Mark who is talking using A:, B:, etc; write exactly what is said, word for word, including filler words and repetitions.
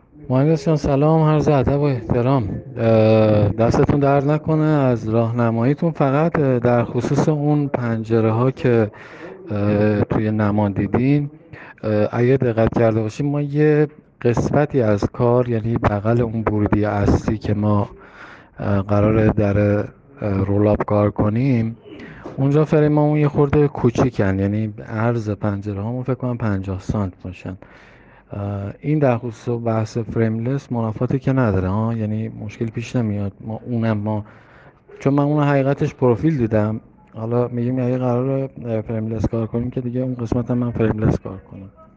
A: مهندس جان سلام، عرض ادب و احترام. اه، دستتون درد نکنه از راهنماییتون. فقط اه، در خصوص اون پنجره ها که اه، توی نمان دیدین، اه، اگه دقت کرده باشیم ما یه قسمتی از کار، یعنی بغل اون ورودی اصلی که ما اه، قراره در اه، رولاب کار کنیم، اونجا فریممون یه خورده کوچیکن، یعنی عرض پنجره هامون فکر کنم پنجاه سانت باشن. این در خصوص بحث فریملس منافاتی که نداره ها، یعنی مشکل پیش نمیاد. ما اونم ما چون من اون حقیقتش پروفیل دیدم، حالا میگیم اگه قرار فریملس کار کنیم که دیگه اون قسمت هم من فریملس کار کنم.